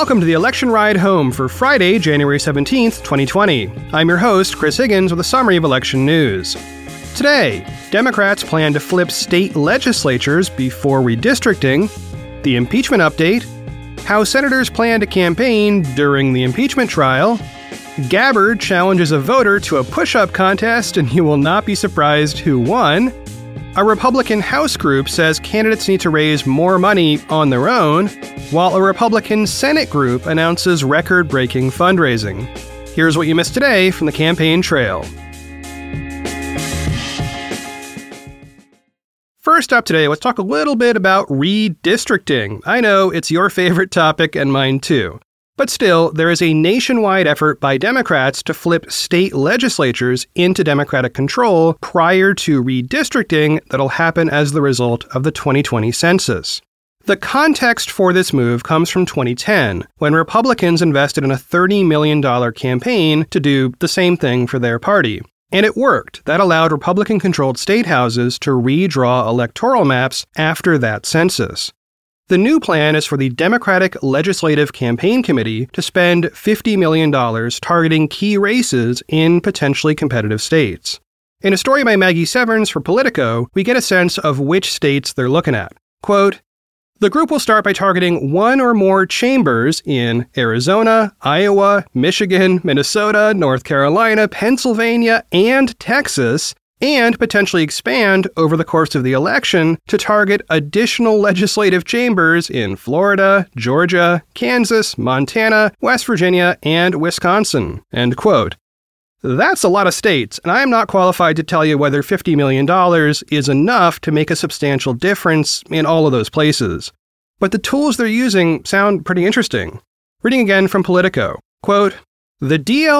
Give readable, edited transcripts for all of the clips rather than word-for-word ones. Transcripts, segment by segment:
Welcome to the election ride home for Friday, January 17th, 2020. I'm your host, Chris Higgins, with a summary of election news. Today, Democrats plan to flip state legislatures before redistricting, the impeachment update, how senators plan to campaign during the impeachment trial, Gabbard challenges a voter to a push-up contest and you will not be surprised who won, a Republican House group says candidates need to raise more money on their own, while a Republican Senate group announces record-breaking fundraising. Here's what you missed today from the campaign trail. First up today, let's talk a little bit about redistricting. I know it's your favorite topic and mine too. But still, there is a nationwide effort by Democrats to flip state legislatures into Democratic control prior to redistricting that'll happen as the result of the 2020 census. The context for this move comes from 2010, when Republicans invested in a $30 million campaign to do the same thing for their party. And it worked. That allowed Republican-controlled state houses to redraw electoral maps after that census. The new plan is for the Democratic Legislative Campaign Committee to spend $50 million targeting key races in potentially competitive states. In a story by Maggie Severns for Politico, we get a sense of which states they're looking at. Quote, "The group will start by targeting one or more chambers in Arizona, Iowa, Michigan, Minnesota, North Carolina, Pennsylvania, and Texas, and potentially expand over the course of the election to target additional legislative chambers in Florida, Georgia, Kansas, Montana, West Virginia, and Wisconsin." End quote. That's a lot of states, and I am not qualified to tell you whether $50 million is enough to make a substantial difference in all of those places. But the tools they're using sound pretty interesting. Reading again from Politico, quote, "The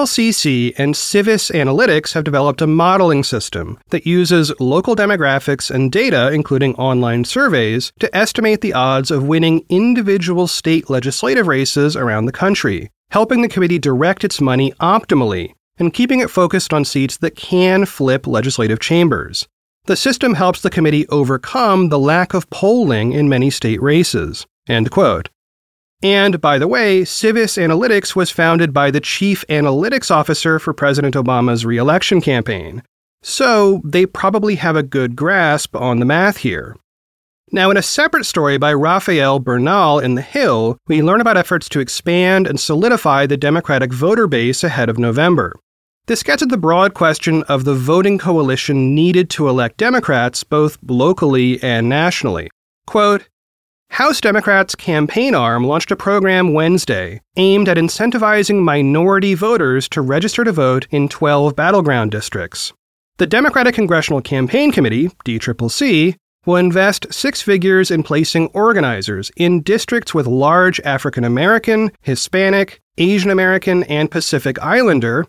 DLCC and Civis Analytics have developed a modeling system that uses local demographics and data, including online surveys, to estimate the odds of winning individual state legislative races around the country, helping the committee direct its money optimally and keeping it focused on seats that can flip legislative chambers. The system helps the committee overcome the lack of polling in many state races." End quote. And, by the way, Civis Analytics was founded by the chief analytics officer for President Obama's re-election campaign. So, they probably have a good grasp on the math here. Now, in a separate story by Raphael Bernal in The Hill, we learn about efforts to expand and solidify the Democratic voter base ahead of November. This gets at the broad question of the voting coalition needed to elect Democrats both locally and nationally. Quote, "House Democrats' campaign arm launched a program Wednesday aimed at incentivizing minority voters to register to vote in 12 battleground districts. The Democratic Congressional Campaign Committee, DCCC, will invest six figures in placing organizers in districts with large African American, Hispanic, Asian American, and Pacific Islander,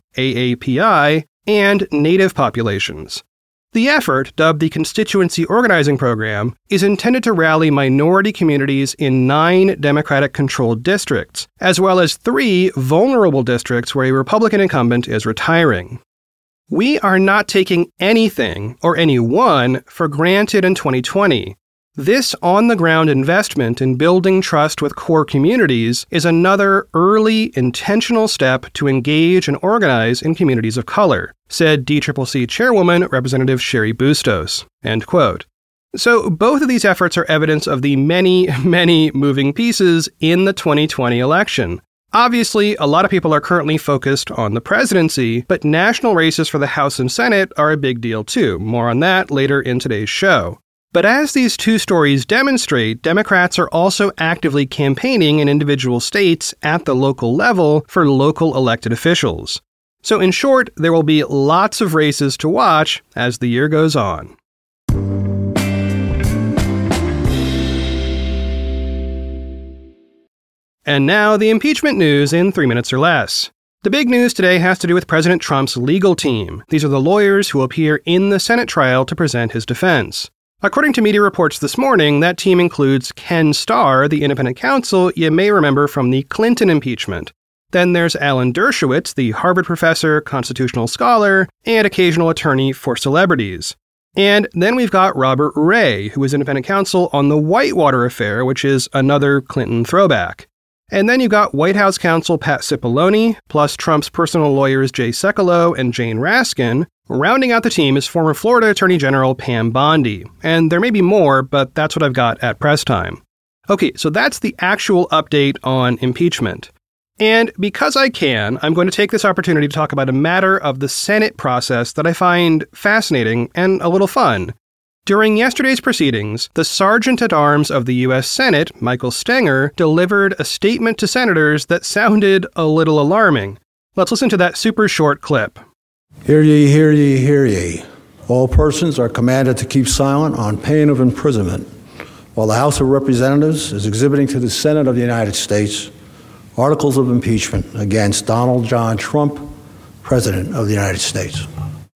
AAPI, and Native populations. The effort, dubbed the Constituency Organizing Program, is intended to rally minority communities in 9 Democratic-controlled districts, as well as 3 vulnerable districts where a Republican incumbent is retiring. We are not taking anything or anyone for granted in 2020. This on-the-ground investment in building trust with core communities is another early, intentional step to engage and organize in communities of color, said DCCC Chairwoman Representative Cheri Bustos. End quote. So both of these efforts are evidence of the many, many moving pieces in the 2020 election. Obviously, a lot of people are currently focused on the presidency, but national races for the House and Senate are a big deal too. More on that later in today's show. But as these two stories demonstrate, Democrats are also actively campaigning in individual states at the local level for local elected officials. So in short, there will be lots of races to watch as the year goes on. And now the impeachment news in 3 minutes or less. The big news today has to do with President Trump's legal team. These are the lawyers who appear in the Senate trial to present his defense. According to media reports this morning, that team includes Ken Starr, the independent counsel you may remember from the Clinton impeachment. Then there's Alan Dershowitz, the Harvard professor, constitutional scholar, and occasional attorney for celebrities. And then we've got Robert Ray, who was independent counsel on the Whitewater affair, which is another Clinton throwback. And then you got White House counsel Pat Cipollone, plus Trump's personal lawyers Jay Sekulow and Jane Raskin. Rounding out the team is former Florida Attorney General Pam Bondi. And there may be more, but that's what I've got at press time. Okay, so that's the actual update on impeachment. And because I can, I'm going to take this opportunity to talk about a matter of the Senate process that I find fascinating and a little fun. During yesterday's proceedings, the Sergeant-at-Arms of the U.S. Senate, Michael Stenger, delivered a statement to senators that sounded a little alarming. Let's listen to that super short clip. Hear ye, hear ye, hear ye. All persons are commanded to keep silent on pain of imprisonment, while the House of Representatives is exhibiting to the Senate of the United States articles of impeachment against Donald John Trump, President of the United States.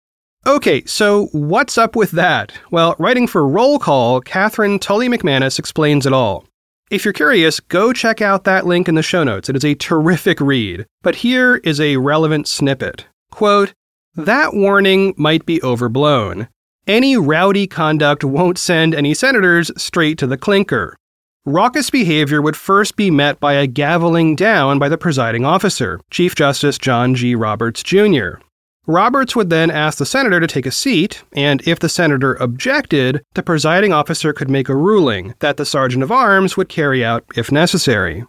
Okay, so what's up with that? Well, writing for Roll Call, Catherine Tully McManus explains it all. If you're curious, go check out that link in the show notes. It is a terrific read. But here is a relevant snippet. Quote, "That warning might be overblown. Any rowdy conduct won't send any senators straight to the clinker. Raucous behavior would first be met by a gaveling down by the presiding officer, Chief Justice John G. Roberts, Jr. Roberts would then ask the senator to take a seat, and if the senator objected, the presiding officer could make a ruling that the Sergeant of Arms would carry out if necessary."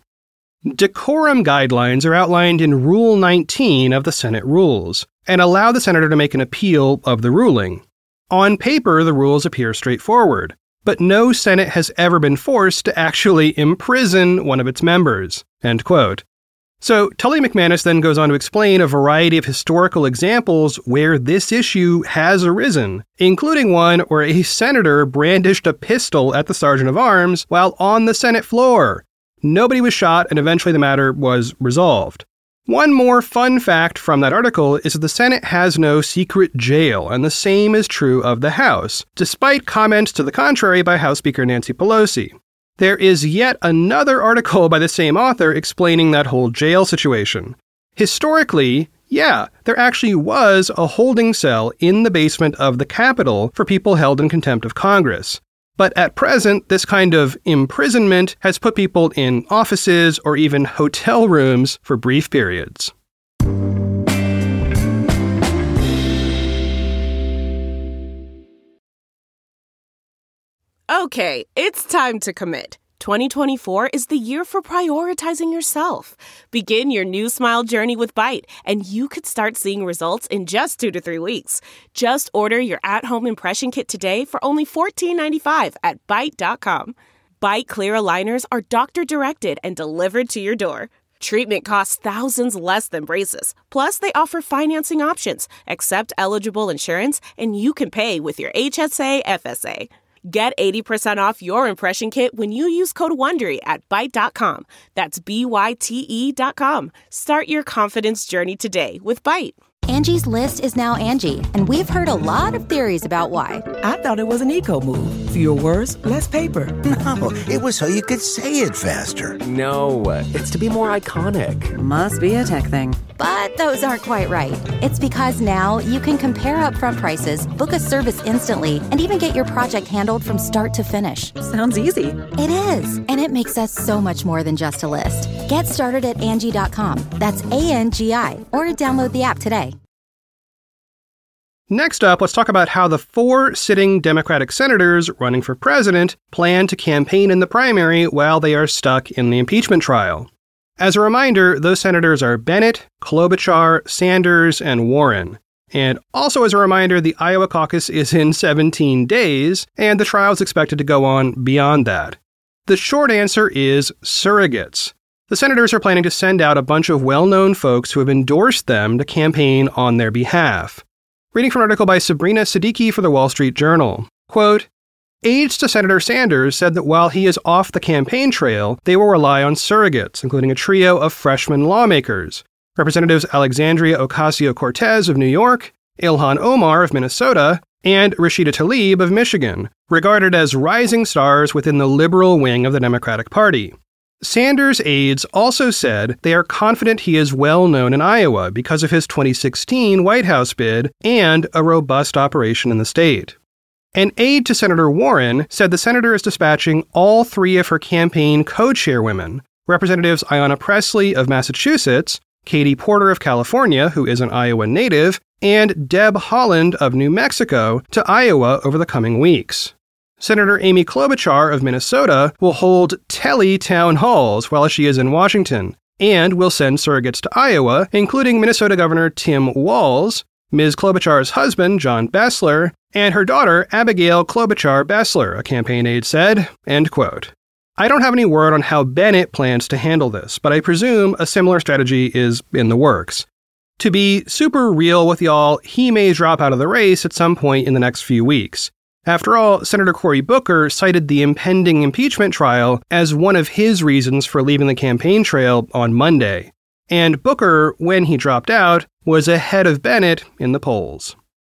Decorum guidelines are outlined in Rule 19 of the Senate Rules, and allow the senator to make an appeal of the ruling. On paper, the rules appear straightforward, but no Senate has ever been forced to actually imprison one of its members. End quote. So Tully McManus then goes on to explain a variety of historical examples where this issue has arisen, including one where a senator brandished a pistol at the Sergeant of Arms while on the Senate floor. Nobody was shot, and eventually the matter was resolved. One more fun fact from that article is that the Senate has no secret jail, and the same is true of the House, despite comments to the contrary by House Speaker Nancy Pelosi. There is yet another article by the same author explaining that whole jail situation. Historically, yeah, there actually was a holding cell in the basement of the Capitol for people held in contempt of Congress. But at present, this kind of imprisonment has put people in offices or even hotel rooms for brief periods. Okay, it's time to commit. 2024 is the year for prioritizing yourself. Begin your new smile journey with Byte, and you could start seeing results in just 2 to 3 weeks. Just order your at-home impression kit today for only $14.95 at Byte.com. Byte clear aligners are doctor-directed and delivered to your door. Treatment costs thousands less than braces. Plus, they offer financing options, accept eligible insurance, and you can pay with your HSA FSA. Get 80% off your impression kit when you use code WONDERY at Byte.com. That's BYTE.com. Start your confidence journey today with Byte. Angie's List is now Angie, and we've heard a lot of theories about why. I thought it was an eco move. Fewer words, less paper. No, it was so you could say it faster. No, it's to be more iconic. Must be a tech thing. But those aren't quite right. It's because now you can compare upfront prices, book a service instantly, and even get your project handled from start to finish. Sounds easy. It is, and it makes us so much more than just a list. Get started at Angie.com. That's ANGI, or download the app today. Next up, let's talk about how the 4 sitting Democratic senators running for president plan to campaign in the primary while they are stuck in the impeachment trial. As a reminder, those senators are Bennett, Klobuchar, Sanders, and Warren. And also as a reminder, the Iowa caucus is in 17 days, and the trial is expected to go on beyond that. The short answer is surrogates. The senators are planning to send out a bunch of well-known folks who have endorsed them to campaign on their behalf. Reading from an article by Sabrina Siddiqui for the Wall Street Journal. Quote, aides to Senator Sanders said that while he is off the campaign trail, they will rely on surrogates, including a trio of freshman lawmakers, Representatives Alexandria Ocasio-Cortez of New York, Ilhan Omar of Minnesota, and Rashida Tlaib of Michigan, regarded as rising stars within the liberal wing of the Democratic Party. Sanders' aides also said they are confident he is well known in Iowa because of his 2016 White House bid and a robust operation in the state. An aide to Senator Warren said the senator is dispatching all 3 of her campaign co-chairwomen, Representatives Ayanna Pressley of Massachusetts, Katie Porter of California, who is an Iowa native, and Deb Haaland of New Mexico to Iowa over the coming weeks. Senator Amy Klobuchar of Minnesota will hold tele-town halls while she is in Washington, and will send surrogates to Iowa, including Minnesota Governor Tim Walz, Ms. Klobuchar's husband, John Bessler, and her daughter, Abigail Klobuchar Bessler, a campaign aide said, end quote. I don't have any word on how Bennett plans to handle this, but I presume a similar strategy is in the works. To be super real with y'all, he may drop out of the race at some point in the next few weeks. After all, Senator Cory Booker cited the impending impeachment trial as one of his reasons for leaving the campaign trail on Monday. And Booker, when he dropped out, was ahead of Bennett in the polls.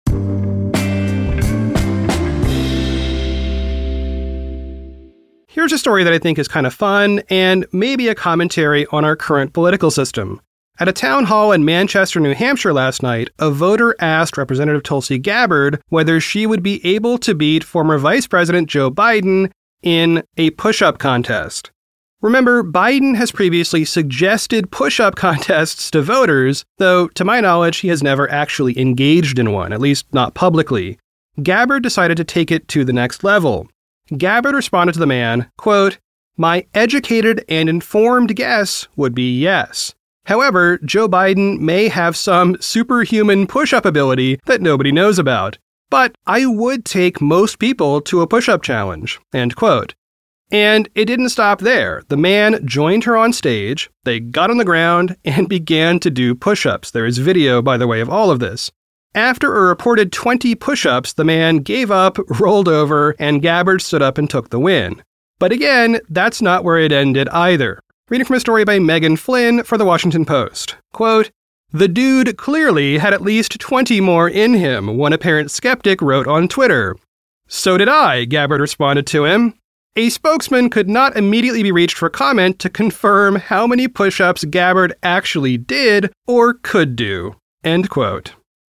Here's a story that I think is kind of fun and maybe a commentary on our current political system. At a town hall in Manchester, New Hampshire last night, a voter asked Representative Tulsi Gabbard whether she would be able to beat former Vice President Joe Biden in a push-up contest. Remember, Biden has previously suggested push-up contests to voters, though to my knowledge he has never actually engaged in one, at least not publicly. Gabbard decided to take it to the next level. Gabbard responded to the man, quote, "My educated and informed guess would be yes. However, Joe Biden may have some superhuman push-up ability that nobody knows about. But I would take most people to a push-up challenge," end quote. And it didn't stop there. The man joined her on stage, they got on the ground, and began to do push-ups. There is video, by the way, of all of this. After a reported 20 push-ups, the man gave up, rolled over, and Gabbard stood up and took the win. But again, that's not where it ended either. Reading from a story by Megan Flynn for The Washington Post. Quote, "The dude clearly had at least 20 more in him," one apparent skeptic wrote on Twitter. "So did I," Gabbard responded to him. A spokesman could not immediately be reached for comment to confirm how many push-ups Gabbard actually did or could do. End quote.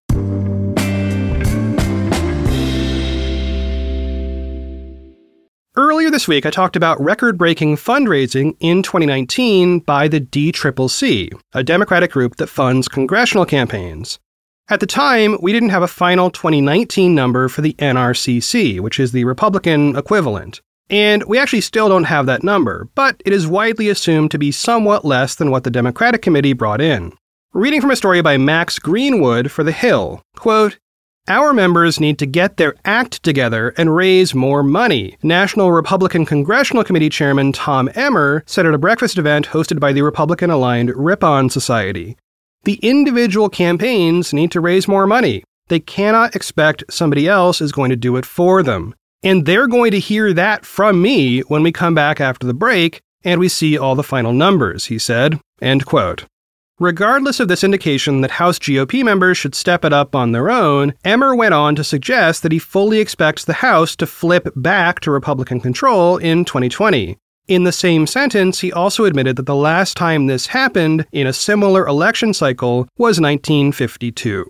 Earlier this week, I talked about record-breaking fundraising in 2019 by the DCCC, a Democratic group that funds congressional campaigns. At the time, we didn't have a final 2019 number for the NRCC, which is the Republican equivalent. And we actually still don't have that number, but it is widely assumed to be somewhat less than what the Democratic Committee brought in. Reading from a story by Max Greenwood for The Hill, quote, "Our members need to get their act together and raise more money," National Republican Congressional Committee Chairman Tom Emmer said at a breakfast event hosted by the Republican-aligned Ripon Society. The individual campaigns need to raise more money. They cannot expect somebody else is going to do it for them. And they're going to hear that from me when we come back after the break and we see all the final numbers, he said, end quote. Regardless of this indication that House GOP members should step it up on their own, Emmer went on to suggest that he fully expects the House to flip back to Republican control in 2020. In the same sentence, he also admitted that the last time this happened in a similar election cycle was 1952.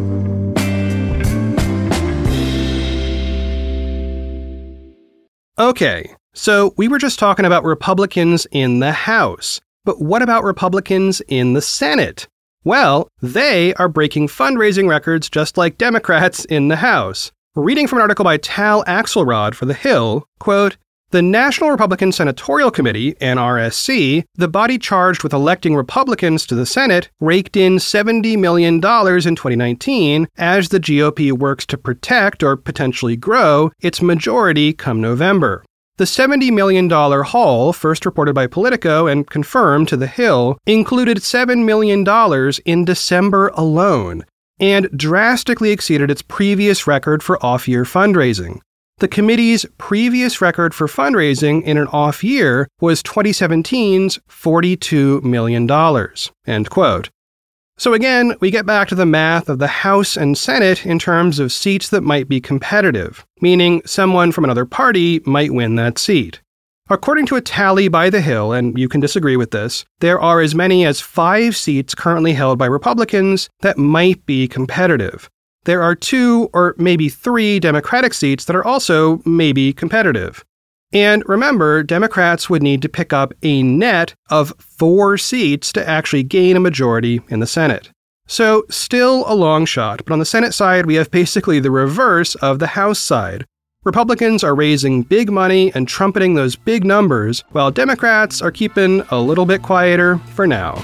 Okay, so we were just talking about Republicans in the House. But what about Republicans in the Senate? Well, they are breaking fundraising records just like Democrats in the House. Reading from an article by Tal Axelrod for The Hill, quote, "The National Republican Senatorial Committee, NRSC, the body charged with electing Republicans to the Senate, raked in $70 million in 2019 as the GOP works to protect or potentially grow its majority come November. The $70 million haul, first reported by Politico and confirmed to The Hill, included $7 million in December alone and drastically exceeded its previous record for off-year fundraising. The committee's previous record for fundraising in an off year was 2017's $42 million, end quote. So again, we get back to the math of the House and Senate in terms of seats that might be competitive, meaning someone from another party might win that seat. According to a tally by The Hill, and you can disagree with this, there are as many as 5 seats currently held by Republicans that might be competitive. There are 2 or maybe 3 Democratic seats that are also maybe competitive. And remember, Democrats would need to pick up a net of 4 seats to actually gain a majority in the Senate. So, still a long shot, but on the Senate side, we have basically the reverse of the House side. Republicans are raising big money and trumpeting those big numbers, while Democrats are keeping a little bit quieter for now.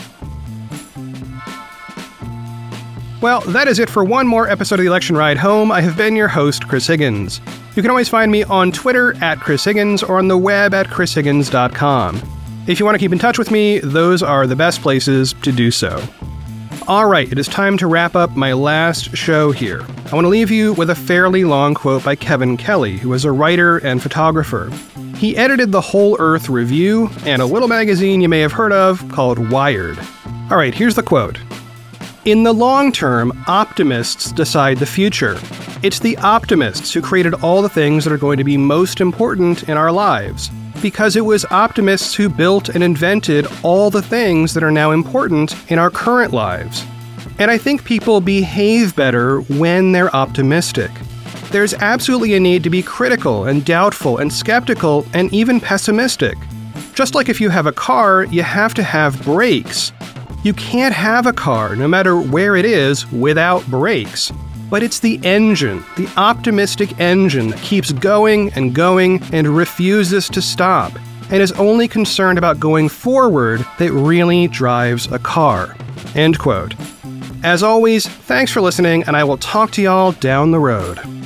Well, that is it for one more episode of the Election Ride Home. I have been your host, Chris Higgins. You can always find me on Twitter at Chris Higgins or on the web at chrishiggins.com. If you want to keep in touch with me, those are the best places to do so. All right, it is time to wrap up my last show here. I want to leave you with a fairly long quote by Kevin Kelly, who is a writer and photographer. He edited the Whole Earth Review and a little magazine you may have heard of called Wired. All right, here's the quote. In the long term, optimists decide the future. It's the optimists who created all the things that are going to be most important in our lives. Because it was optimists who built and invented all the things that are now important in our current lives. And I think people behave better when they're optimistic. There's absolutely a need to be critical and doubtful and skeptical and even pessimistic. Just like if you have a car, you have to have brakes. You can't have a car, no matter where it is, without brakes. But it's the engine, the optimistic engine, that keeps going and refuses to stop, and is only concerned about going forward, that really drives a car. End quote. As always, thanks for listening, and I will talk to y'all down the road.